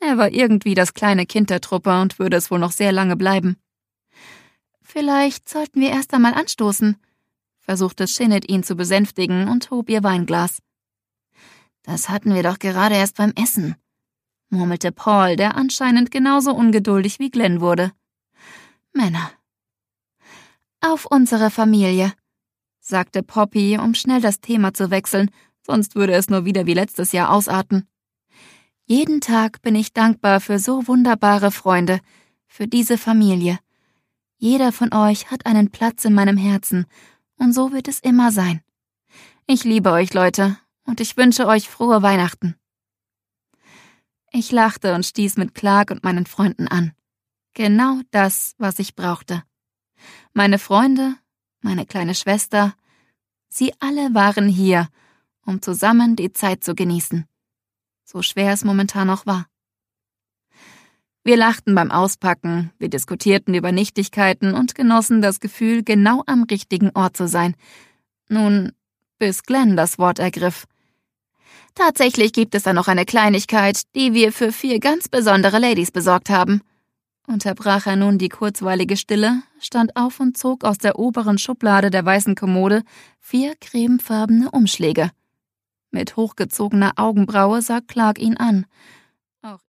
Er war irgendwie das kleine Kind der Truppe und würde es wohl noch sehr lange bleiben. »Vielleicht sollten wir erst einmal anstoßen«, versuchte Shinnet ihn zu besänftigen und hob ihr Weinglas. »Das hatten wir doch gerade erst beim Essen«, murmelte Paul, der anscheinend genauso ungeduldig wie Glenn wurde. »Männer.« »Auf unsere Familie«, sagte Poppy, um schnell das Thema zu wechseln, sonst würde es nur wieder wie letztes Jahr ausarten. »Jeden Tag bin ich dankbar für so wunderbare Freunde, für diese Familie. Jeder von euch hat einen Platz in meinem Herzen, und so wird es immer sein. Ich liebe euch, Leute, und ich wünsche euch frohe Weihnachten.« Ich lachte und stieß mit Clark und meinen Freunden an. Genau das, was ich brauchte. Meine Freunde, meine kleine Schwester, sie alle waren hier, um zusammen die Zeit zu genießen. So schwer es momentan noch war. Wir lachten beim Auspacken, wir diskutierten über Nichtigkeiten und genossen das Gefühl, genau am richtigen Ort zu sein. Nun, bis Glenn das Wort ergriff. »Tatsächlich gibt es da noch eine Kleinigkeit, die wir für 4 ganz besondere Ladies besorgt haben«, unterbrach er nun die kurzweilige Stille, stand auf und zog aus der oberen Schublade der weißen Kommode 4 cremefarbene Umschläge. Mit hochgezogener Augenbraue sah Clark ihn an.